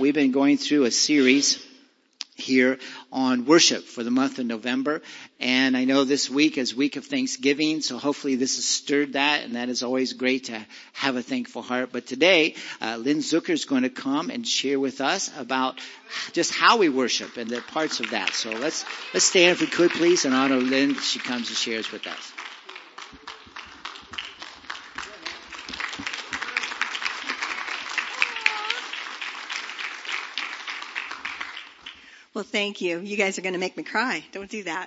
we've been going through a series here on worship for the month of November. And I know this week is week of Thanksgiving, so hopefully this has stirred that, and that is always great to have a thankful heart. But today, Lynn Zucker is going to come and share with us about just how we worship and the parts of that. So let's stand if we could, please, and honor Lynn as she comes and shares with us. Well, thank you. You guys are going to make me cry. Don't do that.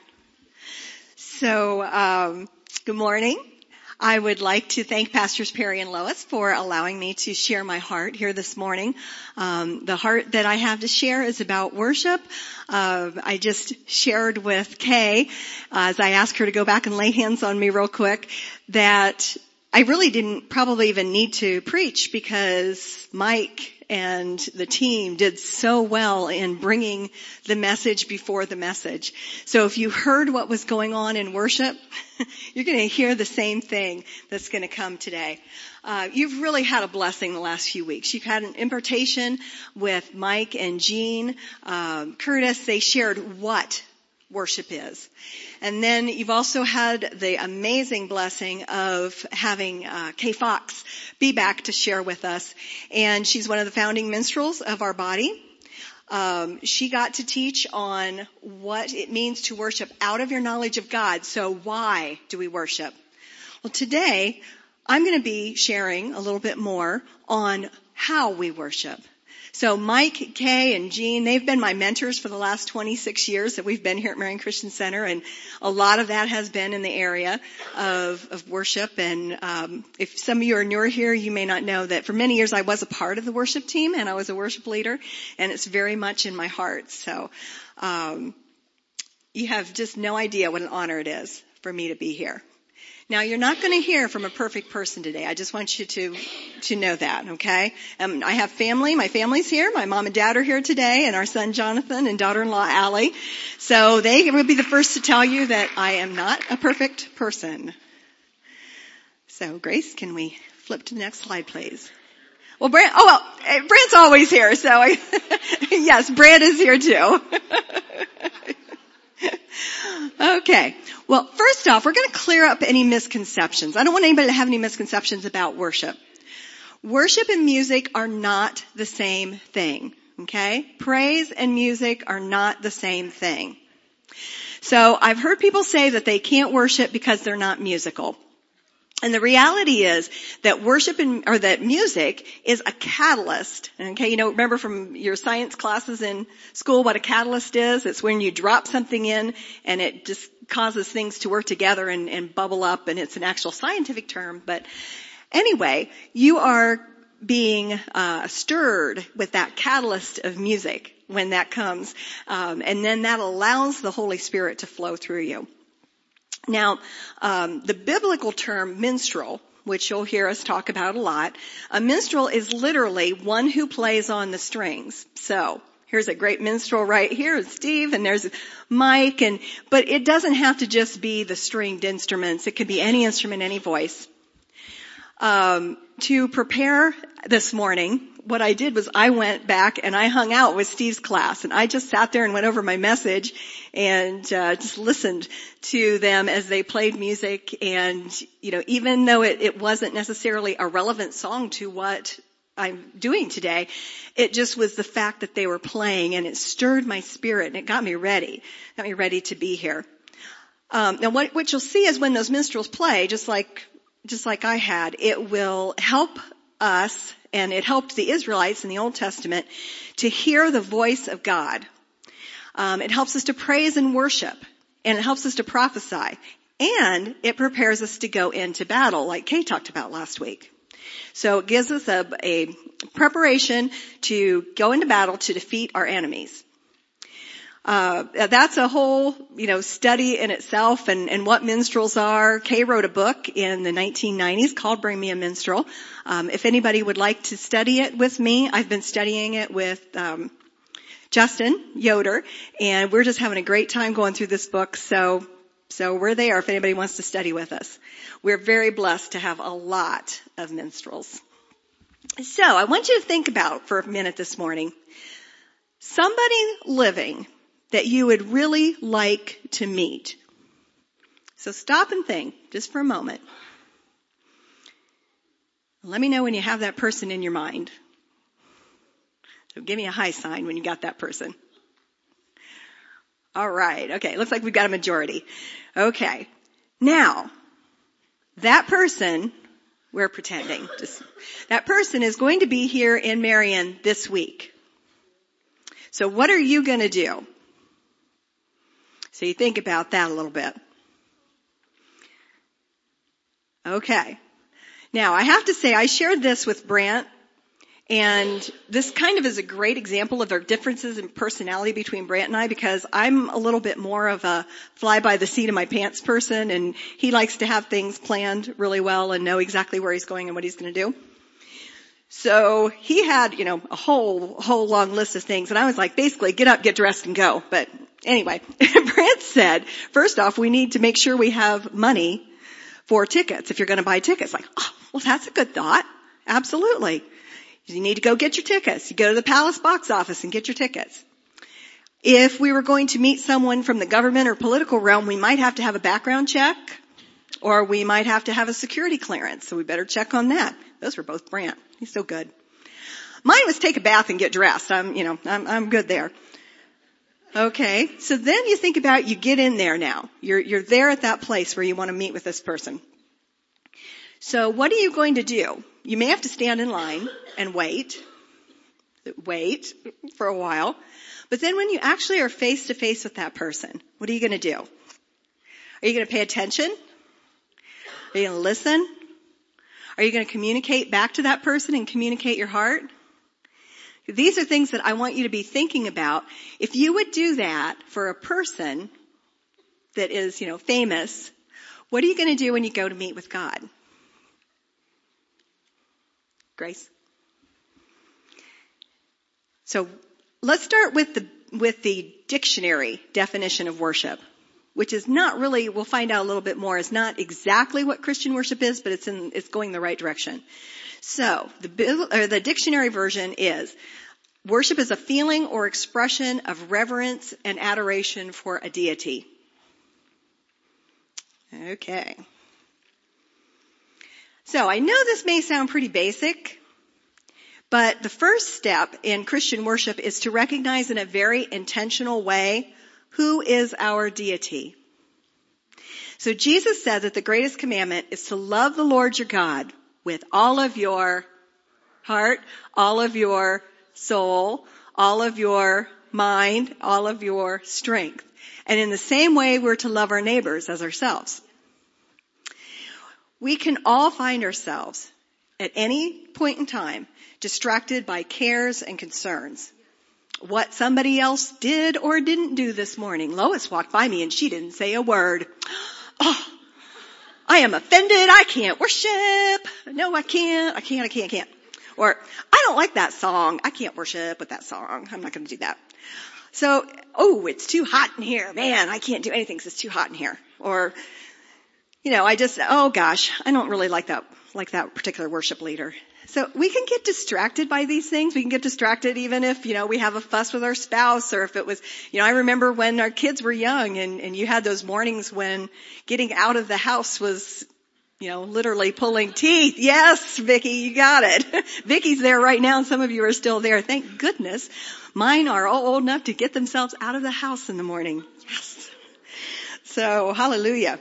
So, good morning. I would like to thank Pastors Perry and Lois for allowing me to share my heart here this morning. The heart that I have to share is about worship. I just shared with Kay, as I asked her to go back and lay hands on me real quick, that I really didn't probably even need to preach because Mike and the team did so well in bringing the message before the message. So if you heard what was going on in worship, you're going to hear the same thing that's going to come today. You've really had a blessing the last few weeks. You've had an impartation with Mike and Jean, Curtis. They shared what worship is. And then you've also had the amazing blessing of having Kay Fox be back to share with us. And she's one of the founding minstrels of our body. She got to teach on what it means to worship out of your knowledge of God. So why do we worship? Well, today I'm going to be sharing a little bit more on how we worship. So Mike, Kay, and Jean, they've been my mentors for the last 26 years that we've been here at Marion Christian Center, and a lot of that has been in the area of worship. And if some of you are newer here, you may not know that for many years I was a part of the worship team, and I was a worship leader, and it's very much in my heart. So you have just no idea what an honor it is for me to be here. Now, you're not going to hear from a perfect person today. I just want you to know that, okay? I have family. My family's here. My mom and dad are here today, and our son Jonathan and daughter-in-law Allie. So they will be the first to tell you that I am not a perfect person. So, Grace, can we flip to the next slide, please? Well, Brant's always here, so yes, Brant is here too. Okay. Well, first off, we're going to clear up any misconceptions. I don't want anybody to have any misconceptions about worship. Worship and music are not the same thing. Okay? Praise and music are not the same thing. So I've heard people say that they can't worship because they're not musical. And the reality is that that music is a catalyst. Okay, remember from your science classes in school what a catalyst is? It's when you drop something in and it just causes things to work together and bubble up, and it's an actual scientific term. But anyway, you are being stirred with that catalyst of music when that comes. And then that allows the Holy Spirit to flow through you. Now, the biblical term minstrel, which you'll hear us talk about a lot, a minstrel is literally one who plays on the strings. So, here's a great minstrel right here, Steve, and there's Mike, but it doesn't have to just be the stringed instruments. It could be any instrument, any voice. To prepare this morning, what I did was I went back and I hung out with Steve's class, and I just sat there and went over my message and just listened to them as they played music. And even though it wasn't necessarily a relevant song to what I'm doing today, it just was the fact that they were playing, and it stirred my spirit, and it got me ready to be here. Now what you'll see is when those minstrels play, just like I had, it will help us, and it helped the Israelites in the Old Testament to hear the voice of God. It helps us to praise and worship, and it helps us to prophesy, and it prepares us to go into battle, like Kay talked about last week. So it gives us a preparation to go into battle to defeat our enemies. That's a whole, study in itself, and what minstrels are. Kay wrote a book in the 1990s called Bring Me a Minstrel. If anybody would like to study it with me, I've been studying it with Justin Yoder, and we're just having a great time going through this book. So we're there if anybody wants to study with us. We're very blessed to have a lot of minstrels. So I want you to think about for a minute this morning, somebody living that you would really like to meet. So stop and think just for a moment. Let me know when you have that person in your mind. So give me a high sign when you got that person. All right. Okay. Looks like we've got a majority. Okay. Now, that person, we're pretending, that person is going to be here in Marion this week. So what are you going to do? So you think about that a little bit. Okay. Now, I have to say, I shared this with Brant, and this kind of is a great example of the differences in personality between Brant and I, because I'm a little bit more of a fly by the seat of my pants person, and he likes to have things planned really well and know exactly where he's going and what he's going to do. So he had, a whole long list of things, and I was like, basically, get up, get dressed, and go. But anyway, Brant said, first off, we need to make sure we have money for tickets if you're going to buy tickets. Like, oh, well, that's a good thought. Absolutely. You need to go get your tickets. You go to the Palace box office and get your tickets. If we were going to meet someone from the government or political realm, we might have to have a background check, or we might have to have a security clearance. So we better check on that. Those were both Brant. He's so good. Mine was take a bath and get dressed. I'm good there. Okay. So then you think about, you get in there now. You're there at that place where you want to meet with this person. So what are you going to do? You may have to stand in line and wait for a while. But then when you actually are face to face with that person, what are you going to do? Are you going to pay attention? Are you going to listen? Are you going to communicate back to that person and communicate your heart? These are things that I want you to be thinking about. If you would do that for a person that is, famous, what are you going to do when you go to meet with God? Grace? So let's start with the dictionary definition of worship, which is not really, we'll find out a little bit more, is not exactly what Christian worship is, but it's going the right direction. So the dictionary version is, worship is a feeling or expression of reverence and adoration for a deity. Okay. So I know this may sound pretty basic, but the first step in Christian worship is to recognize in a very intentional way who is our deity. So Jesus said that the greatest commandment is to love the Lord your God with all of your heart, all of your soul, all of your mind, all of your strength. And in the same way, we're to love our neighbors as ourselves. We can all find ourselves at any point in time distracted by cares and concerns. What somebody else did or didn't do this morning. Lois walked by me and she didn't say a word. Oh, I am offended. I can't worship. No, I can't. Or, I don't like that song. I can't worship with that song. I'm not going to do that. So, it's too hot in here. Man, I can't do anything because it's too hot in here. Or, I don't really like that particular worship leader. So we can get distracted by these things. We can get distracted even if, we have a fuss with our spouse, or if it was, I remember when our kids were young and you had those mornings when getting out of the house was, literally pulling teeth. Yes, Vicki, you got it. Vicki's there right now and some of you are still there. Thank goodness. Mine are all old enough to get themselves out of the house in the morning. Yes. So, hallelujah.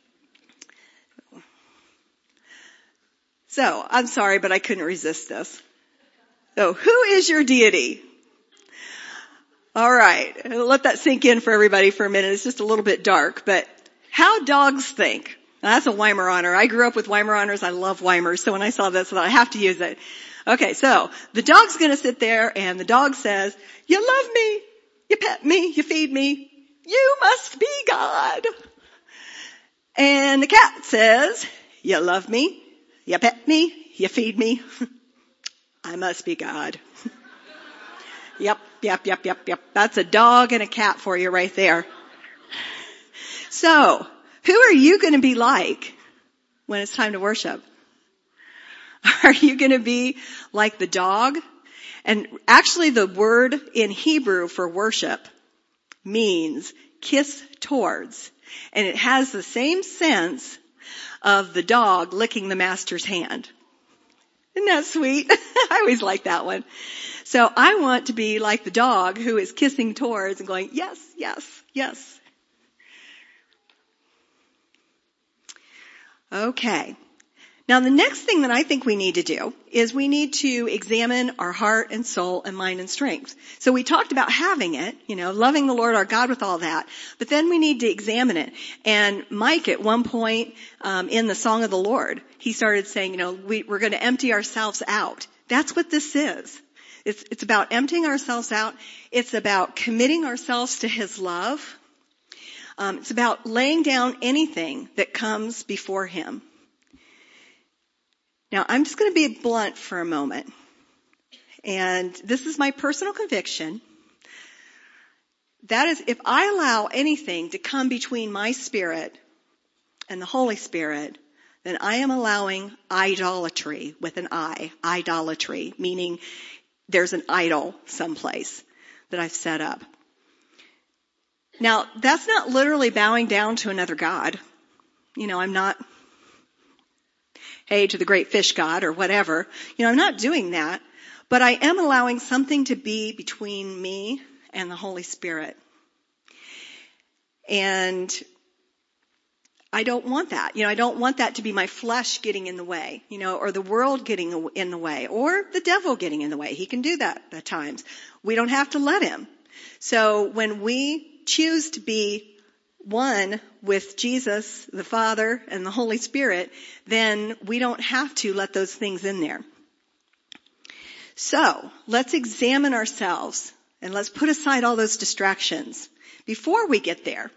So, I'm sorry, but I couldn't resist this. So, who is your deity? All right. Let that sink in for everybody for a minute. It's just a little bit dark, but how dogs think. Now, that's a Weimaraner. I grew up with Weimaraners. I love Weimers. So when I saw this, I thought I have to use it. Okay, so the dog's going to sit there and the dog says, you love me, you pet me, you feed me, you must be God. And the cat says, you love me, you pet me, you feed me, I must be God. Yep. That's a dog and a cat for you right there. So, who are you going to be like when it's time to worship? Are you going to be like the dog? And actually the word in Hebrew for worship means kiss towards. And it has the same sense of the dog licking the master's hand. Isn't that sweet? I always like that one. So I want to be like the dog who is kissing towards and going, yes, yes, yes. Okay. Now the next thing that I think we need to do is we need to examine our heart and soul and mind and strength. So we talked about having it, loving the Lord our God with all that, but then we need to examine it. And Mike at one point, in the Song of the Lord, he started saying, we're going to empty ourselves out. That's what this is. It's about emptying ourselves out. It's about committing ourselves to His love. It's about laying down anything that comes before Him. Now, I'm just going to be blunt for a moment. And this is my personal conviction. That is, if I allow anything to come between my spirit and the Holy Spirit, then I am allowing idolatry with an I. Idolatry, meaning there's an idol someplace that I've set up. Now, that's not literally bowing down to another god. I'm not, hey, to the great fish god or whatever. I'm not doing that. But I am allowing something to be between me and the Holy Spirit. And I don't want that. I don't want that to be my flesh getting in the way, or the world getting in the way, or the devil getting in the way. He can do that at times. We don't have to let him. So when we choose to be one with Jesus, the Father, and the Holy Spirit, then we don't have to let those things in there. So, let's examine ourselves and let's put aside all those distractions before we get there.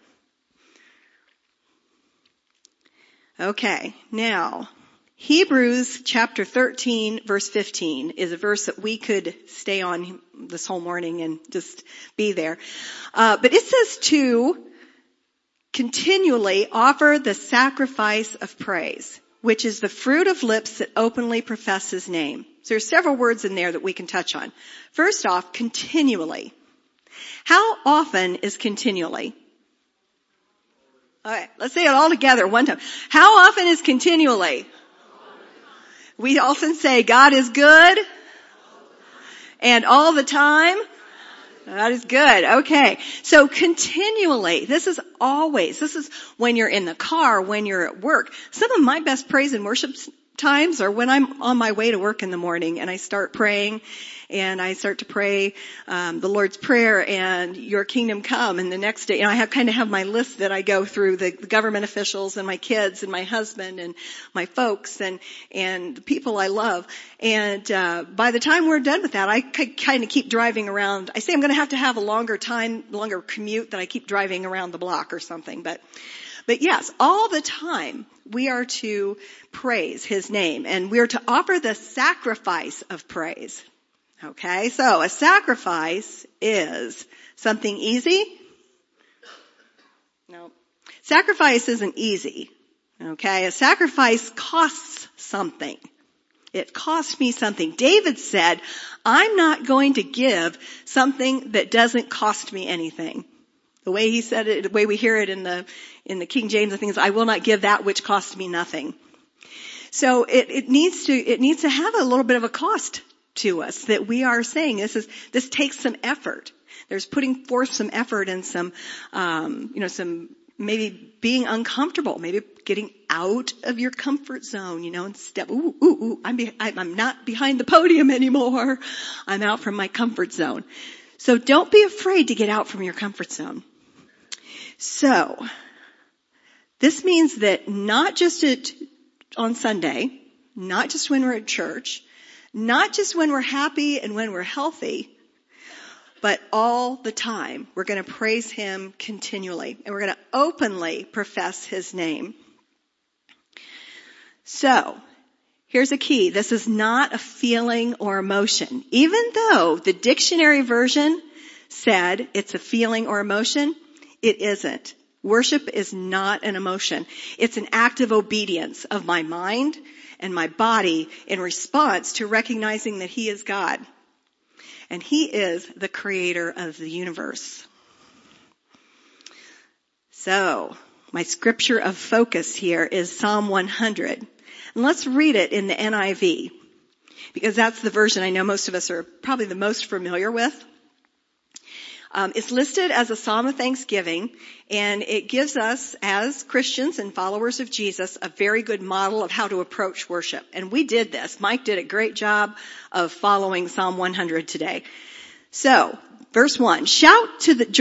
Okay, now, Hebrews chapter 13, verse 15 is a verse that we could stay on this whole morning and just be there. But it says to continually offer the sacrifice of praise, which is the fruit of lips that openly profess His name. So there's several words in there that we can touch on. First off, continually. How often is continually? All right, let's say it all together one time. How often is continually? We often say God is good and all the time. That is good. Okay. So continually, this is when you're in the car, when you're at work. Some of my best praise and worship times are when I'm on my way to work in the morning and I start praying and I start to pray the Lord's Prayer and Your kingdom come. And the next day, I have my list that I go through, the government officials and my kids and my husband and my folks and the people I love. And by the time we're done with that, I kind of keep driving around. I say I'm going to have a longer commute that I keep driving around the block or something. But yes, all the time we are to praise His name and we are to offer the sacrifice of praise. Okay, so a sacrifice is something easy? No. Sacrifice isn't easy. Okay, a sacrifice costs something. It cost me something. David said, I'm not going to give something that doesn't cost me anything. The way he said it, the way we hear it in the King James, I think is, I will not give that which cost me nothing. So it needs to have a little bit of a cost to us that we are saying this takes some effort. There's putting forth some effort and some maybe being uncomfortable, maybe getting out of your comfort zone, and step, I'm not behind the podium anymore. I'm out from my comfort zone. So don't be afraid to get out from your comfort zone. So this means that not just on Sunday, not just when we're at church, not just when we're happy and when we're healthy, but all the time. We're going to praise Him continually, and we're going to openly profess His name. So, here's a key. This is not a feeling or emotion. Even though the dictionary version said it's a feeling or emotion, it isn't. Worship is not an emotion. It's an act of obedience of my mind and my body in response to recognizing that he is God. And he is the creator of the universe. So, my scripture of focus here is Psalm 100. And let's read it in the NIV, because that's the version I know most of us are probably the most familiar with. It's listed as a psalm of thanksgiving, and it gives us, as Christians and followers of Jesus, a very good model of how to approach worship. And we did this. Mike did a great job of following Psalm 100 today. So, verse 1, shout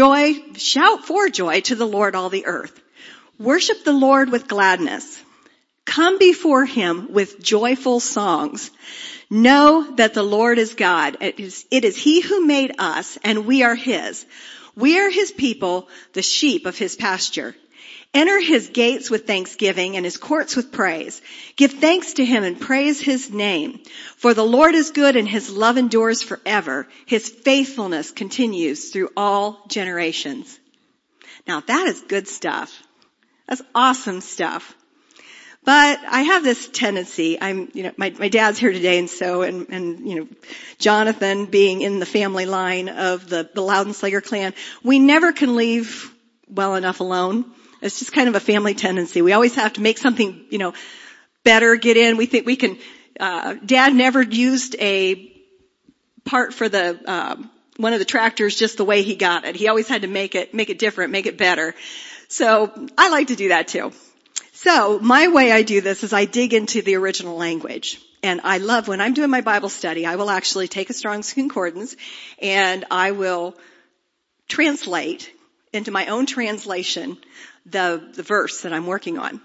for joy to the Lord, all the earth. Worship the Lord with gladness. Come before him with joyful songs. Know that the Lord is God. It is he who made us, and we are his. We are his people, the sheep of his pasture. Enter his gates with thanksgiving and his courts with praise. Give thanks to him and praise his name. For the Lord is good and his love endures forever. His faithfulness continues through all generations. Now that is good stuff. That's awesome stuff. But I have this tendency, my dad's here today, and Jonathan being in the family line of the Loudenslager clan, we never can leave well enough alone. It's just kind of a family tendency. We always have to make something, better, get in. We think we can, Dad never used a part for one of the tractors just the way he got it. He always had to make it different, make it better. So I like to do that too. So my way I do this is I dig into the original language. And I love when I'm doing my Bible study, I will actually take a Strong's Concordance and I will translate into my own translation the verse that I'm working on.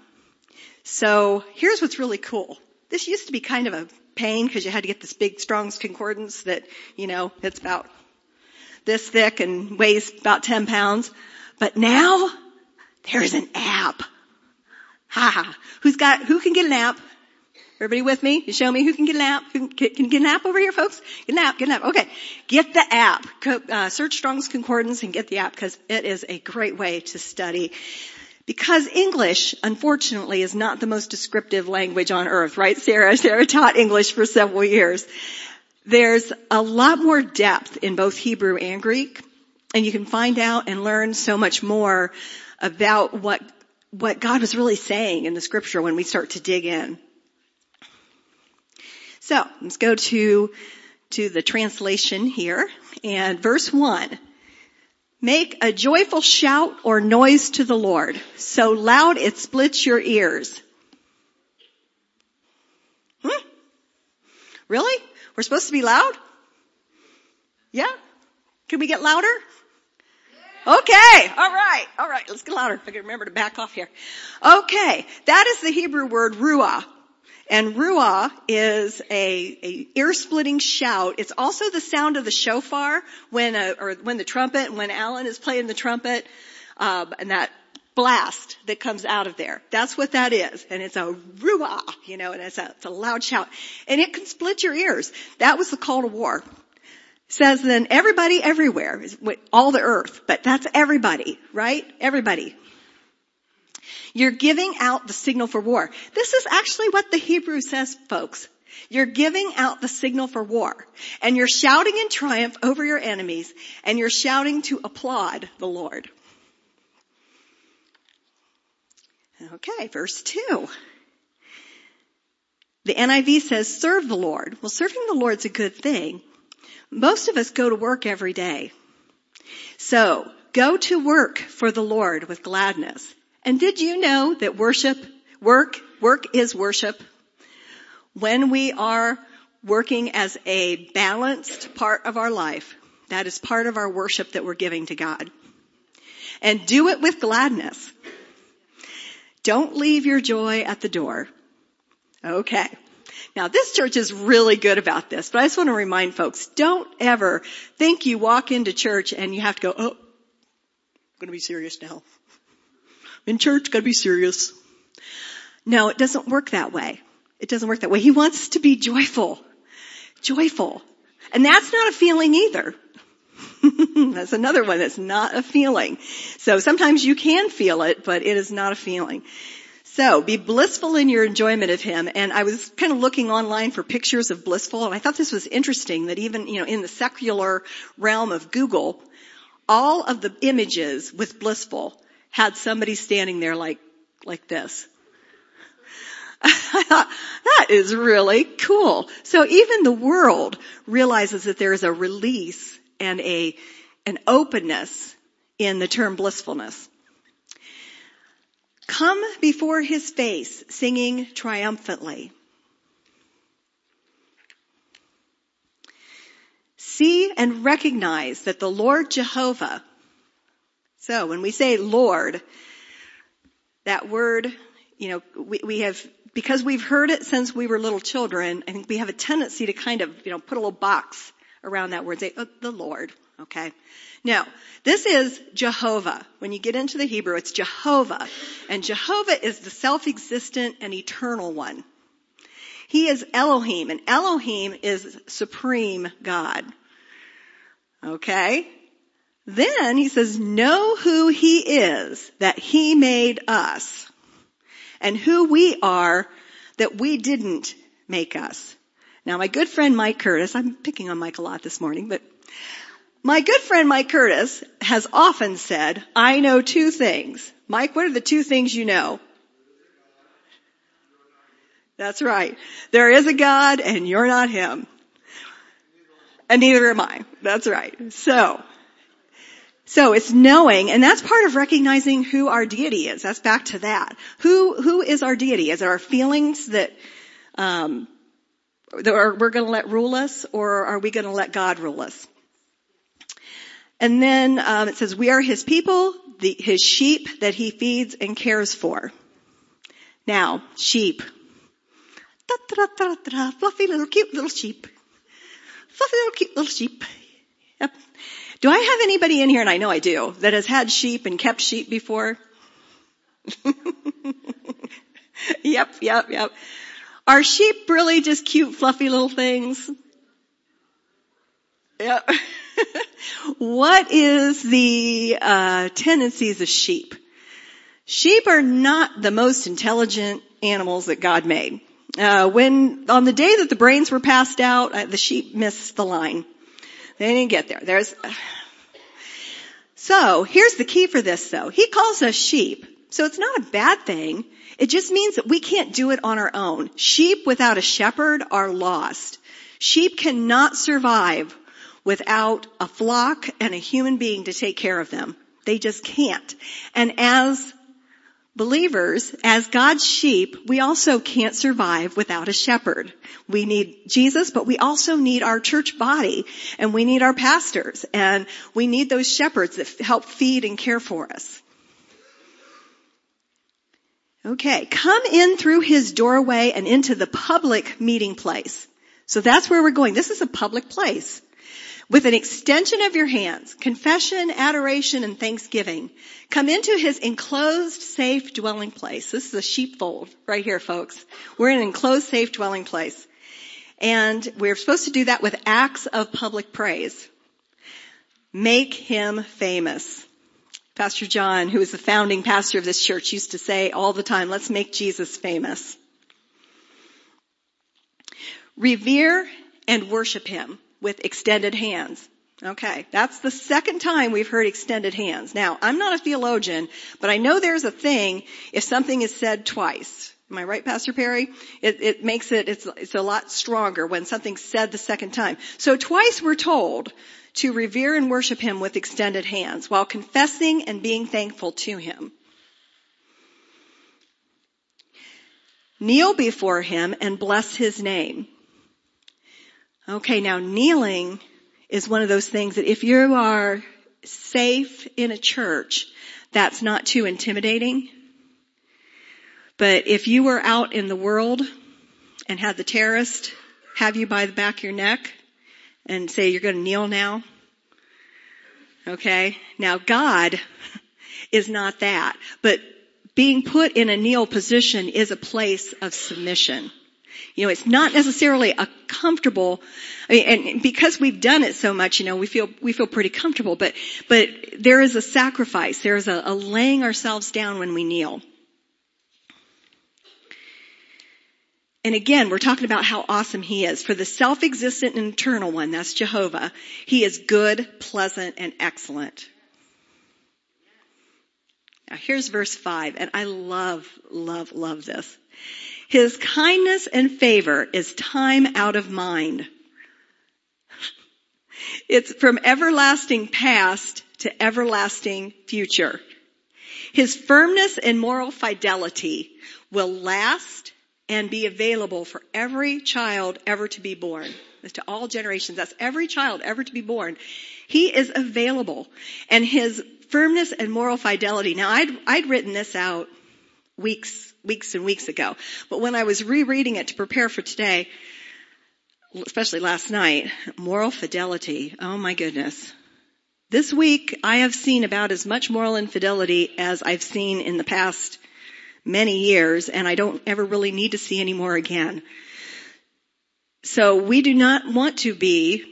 So here's what's really cool. This used to be kind of a pain because you had to get this big Strong's Concordance that, it's about this thick and weighs about 10 pounds. But now there's an app. Who can get an app? Everybody with me? You show me who can get an app? Can you get an app over here, folks? Get an app. Okay. Get the app. Search Strong's Concordance and get the app because it is a great way to study. Because English, unfortunately, is not the most descriptive language on earth, right, Sarah? Sarah taught English for several years. There's a lot more depth in both Hebrew and Greek, and you can find out and learn so much more about what God was really saying in the scripture when we start to dig in. So, let's go to the translation here. And verse 1. Make a joyful shout or noise to the Lord, so loud it splits your ears. Really? We're supposed to be loud? Yeah? Can we get louder? Okay, all right, let's get louder. I can remember to back off here. Okay, that is the Hebrew word ruah. And ruah is a ear-splitting shout. It's also the sound of the shofar when the trumpet, when Alan is playing the trumpet, and that blast that comes out of there. That's what that is. And it's a ruah, and it's a loud shout. And it can split your ears. That was the call to war. Says then everybody everywhere, all the earth, but that's everybody, right? Everybody. You're giving out the signal for war. This is actually what the Hebrew says, folks. You're giving out the signal for war. And you're shouting in triumph over your enemies, and you're shouting to applaud the Lord. Okay, verse 2. The NIV says, serve the Lord. Well, serving the Lord's a good thing. Most of us go to work every day. So, go to work for the Lord with gladness. And did you know that work is worship? When we are working as a balanced part of our life, that is part of our worship that we're giving to God. And do it with gladness. Don't leave your joy at the door. Okay. Now this church is really good about this, but I just want to remind folks, don't ever think you walk into church and you have to go, oh, I'm going to be serious now. In church, got to be serious. No, it doesn't work that way. It doesn't work that way. He wants us to be joyful. Joyful. And that's not a feeling either. That's another one that's not a feeling. So sometimes you can feel it, but it is not a feeling. So be blissful in your enjoyment of him. And I was kind of looking online for pictures of blissful, and I thought this was interesting that even, in the secular realm of Google, all of the images with blissful had somebody standing there like this. I thought, that is really cool. So even the world realizes that there is a release and an openness in the term blissfulness. Come before his face, singing triumphantly. See and recognize that the Lord Jehovah. So when we say Lord, that word, we have, because we've heard it since we were little children, I think we have a tendency to kind of, put a little box around that word, say, the Lord, okay? Now, this is Jehovah. When you get into the Hebrew, it's Jehovah. And Jehovah is the self-existent and eternal one. He is Elohim, and Elohim is supreme God. Okay? Then he says, know who he is, that he made us, and who we are, that we didn't make us. Now, my good friend Mike Curtis, I'm picking on Mike a lot this morning, but my good friend Mike Curtis has often said, I know two things. Mike, what are the two things you know? That's right. There is a God and you're not him. And neither am I. That's right. So it's knowing, and that's part of recognizing who our deity is. That's back to that. Who is our deity? Is it our feelings that we're going to let rule us, or are we going to let God rule us? And then it says, we are his people, his sheep that he feeds and cares for. Now, sheep. Fluffy little cute little sheep. Fluffy little cute little sheep. Yep. Do I have anybody in here, and I know I do, that has had sheep and kept sheep before? Yep. Are sheep really just cute, fluffy little things? Yep. What is the tendencies of sheep? Sheep are not the most intelligent animals that God made. When on the day that the brains were passed out, the sheep missed the line. They didn't get there. So here's the key for this, though. He calls us sheep, so it's not a bad thing. It just means that we can't do it on our own. Sheep without a shepherd are lost. Sheep cannot survive without a flock and a human being to take care of them. They just can't. And as believers, as God's sheep, we also can't survive without a shepherd. We need Jesus, but we also need our church body, and we need our pastors, and we need those shepherds that help feed and care for us. Okay, come in through his doorway and into the public meeting place. So that's where we're going. This is a public place. With an extension of your hands, confession, adoration, and thanksgiving. Come into his enclosed, safe dwelling place. This is a sheepfold right here, folks. We're in an enclosed, safe dwelling place. And we're supposed to do that with acts of public praise. Make him famous. Pastor John, who is the founding pastor of this church, used to say all the time, let's make Jesus famous. Revere and worship him with extended hands. Okay, that's the second time we've heard extended hands. Now, I'm not a theologian, but I know there's a thing if something is said twice. Am I right, Pastor Perry? It makes it's a lot stronger when something's said the second time. So twice we're told to revere and worship him with extended hands while confessing and being thankful to him. Kneel before him and bless his name. Okay, now kneeling is one of those things that if you are safe in a church, that's not too intimidating. But if you were out in the world and had the terrorist have you by the back of your neck and say you're going to kneel now, okay, now God is not that. But being put in a kneel position is a place of submission. It's not necessarily a comfortable, and because we've done it so much, we feel pretty comfortable, but there is a sacrifice. There is a laying ourselves down when we kneel. And again, we're talking about how awesome he is. For the self-existent and eternal one, that's Jehovah, he is good, pleasant, and excellent. Now here's verse 5, and I love this. His kindness and favor is time out of mind. It's from everlasting past to everlasting future. His firmness and moral fidelity will last and be available for every child ever to be born. That's to all generations. That's every child ever to be born. He is available. And his firmness and moral fidelity. Now, I'd written this out weeks and weeks ago. But when I was rereading it to prepare for today, especially last night, moral fidelity. Oh my goodness. This week, I have seen about as much moral infidelity as I've seen in the past many years, and I don't ever really need to see any more again. So we do not want to be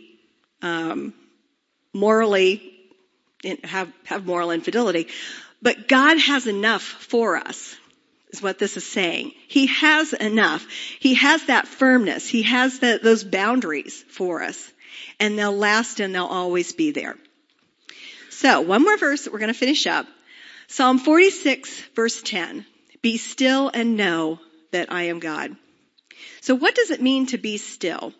morally have moral infidelity, but God has enough for us, is what this is saying. He has enough. He has that firmness. He has those boundaries for us, and they'll last and they'll always be there. So one more verse that we're going to finish up. Psalm 46, verse 10. Be still and know that I am God. So what does it mean to be still?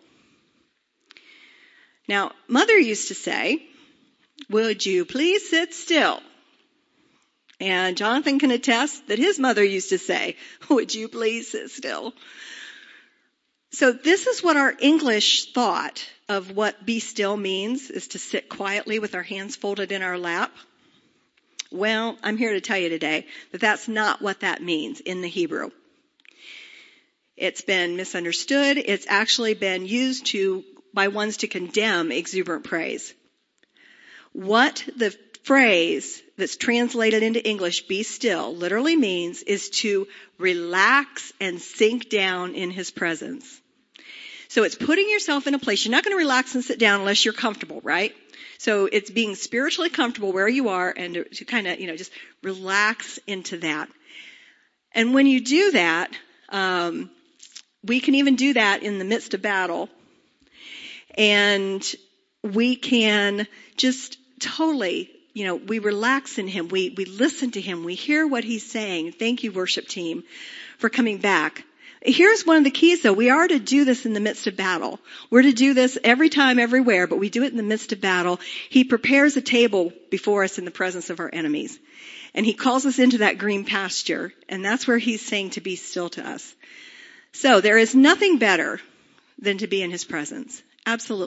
Now, Mother used to say, would you please sit still? And Jonathan can attest that his mother used to say, would you please sit still? So this is what our English thought of what be still means, is to sit quietly with our hands folded in our lap. Well, I'm here to tell you today that that's not what that means in the Hebrew. It's been misunderstood. It's actually been used by ones to condemn exuberant praise. What the phrase that's translated into English, be still, literally means is to relax and sink down in his presence. So it's putting yourself in a place. You're not going to relax and sit down unless you're comfortable, right? So it's being spiritually comfortable where you are and to kind of, just relax into that. And when you do that, we can even do that in the midst of battle. And we can just totally, we relax in him. We listen to him. We hear what he's saying. Thank you, worship team, for coming back. Here's one of the keys, though. We are to do this in the midst of battle. We're to do this every time, everywhere, but we do it in the midst of battle. He prepares a table before us in the presence of our enemies. And he calls us into that green pasture, and that's where he's saying to be still to us. So there is nothing better than to be in his presence. Absolutely.